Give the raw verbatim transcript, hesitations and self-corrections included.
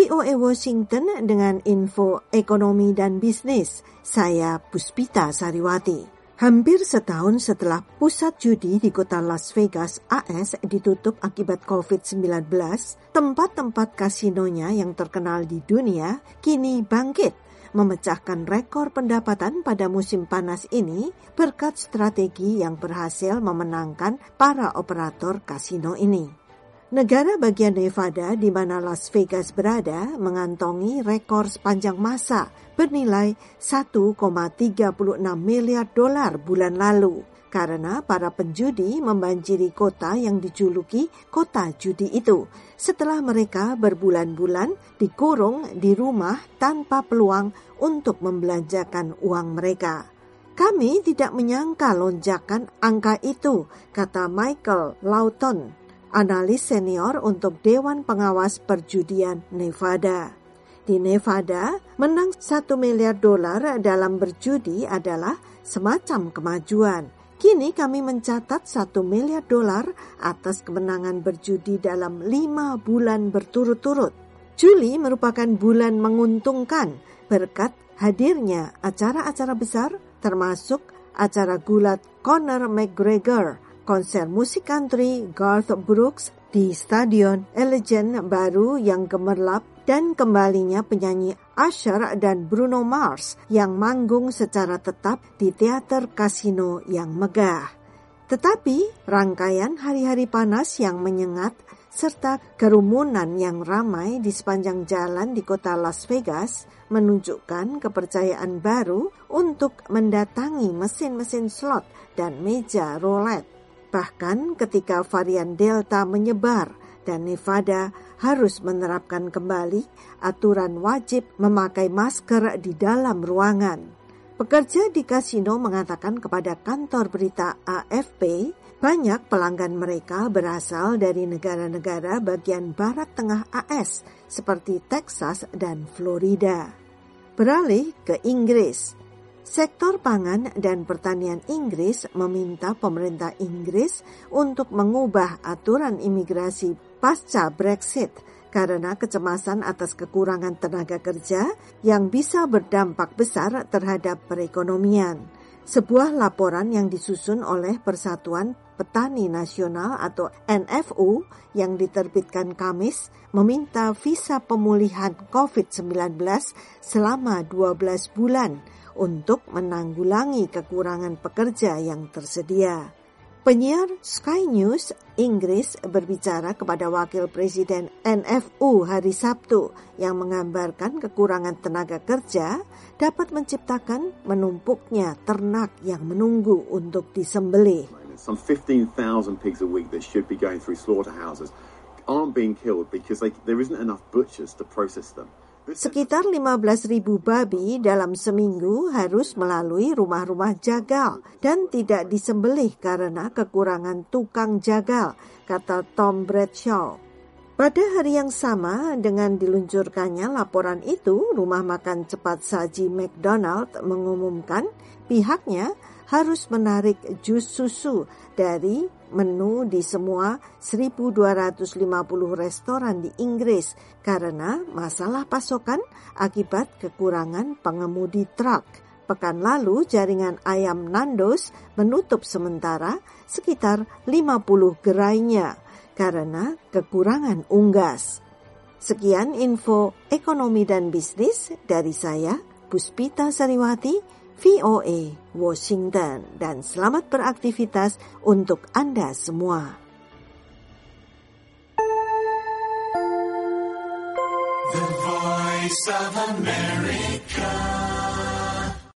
V O A Washington dengan info ekonomi dan bisnis. Saya Puspita Sariwati. Hampir setahun setelah pusat judi di kota Las Vegas, A S ditutup akibat covid sembilan belas, tempat-tempat kasinonya yang terkenal di dunia kini bangkit, memecahkan rekor pendapatan pada musim panas ini berkat strategi yang berhasil memenangkan para operator kasino ini. Negara bagian Nevada di mana Las Vegas berada mengantongi rekor sepanjang masa bernilai satu koma tiga enam miliar dolar bulan lalu karena para penjudi membanjiri kota yang dijuluki kota judi itu setelah mereka berbulan-bulan dikurung di rumah tanpa peluang untuk membelanjakan uang mereka. Kami tidak menyangka lonjakan angka itu, kata Michael Lawton, analis senior untuk Dewan Pengawas Perjudian Nevada. Di Nevada, menang satu miliar dolar dalam berjudi adalah semacam kemajuan. Kini kami mencatat satu miliar dolar atas kemenangan berjudi dalam lima bulan berturut-turut. Juli merupakan bulan menguntungkan berkat hadirnya acara-acara besar termasuk acara gulat Conor McGregor, konser musik country Garth Brooks di Stadion Allegiant baru yang gemerlap, dan kembalinya penyanyi Usher dan Bruno Mars yang manggung secara tetap di teater kasino yang megah. Tetapi rangkaian hari-hari panas yang menyengat serta kerumunan yang ramai di sepanjang jalan di kota Las Vegas menunjukkan kepercayaan baru untuk mendatangi mesin-mesin slot dan meja roulette. Bahkan ketika varian Delta menyebar dan Nevada harus menerapkan kembali aturan wajib memakai masker di dalam ruangan. Pekerja di kasino mengatakan kepada kantor berita A F P, banyak pelanggan mereka berasal dari negara-negara bagian barat tengah A S seperti Texas dan Florida. Beralih ke Inggris. Sektor pangan dan pertanian Inggris meminta pemerintah Inggris untuk mengubah aturan imigrasi pasca Brexit karena kecemasan atas kekurangan tenaga kerja yang bisa berdampak besar terhadap perekonomian. Sebuah laporan yang disusun oleh Persatuan Petani Nasional atau N F U yang diterbitkan Kamis meminta visa pemulihan covid sembilan belas selama dua belas bulan untuk menanggulangi kekurangan pekerja yang tersedia. Penyiar Sky News Inggris berbicara kepada Wakil Presiden N F U hari Sabtu yang menggambarkan kekurangan tenaga kerja dapat menciptakan menumpuknya ternak yang menunggu untuk disembelih. Some fifteen thousand pigs a week that should be going through slaughterhouses aren't being killed because they, there isn't enough butchers to process them. Sekitar lima belas ribu babi dalam seminggu harus melalui rumah-rumah jagal dan tidak disembelih karena kekurangan tukang jagal, kata Tom Bradshaw. Pada hari yang sama dengan diluncurkannya laporan itu, rumah makan cepat saji McDonald mengumumkan pihaknya harus menarik jus susu dari menu di semua seribu dua ratus lima puluh restoran di Inggris karena masalah pasokan akibat kekurangan pengemudi truk. Pekan lalu jaringan ayam Nando's menutup sementara sekitar lima puluh gerainya karena kekurangan unggas. Sekian info ekonomi dan bisnis dari saya, Puspita Sariwati, V O A Washington, dan selamat beraktivitas untuk Anda semua. The Voice of America.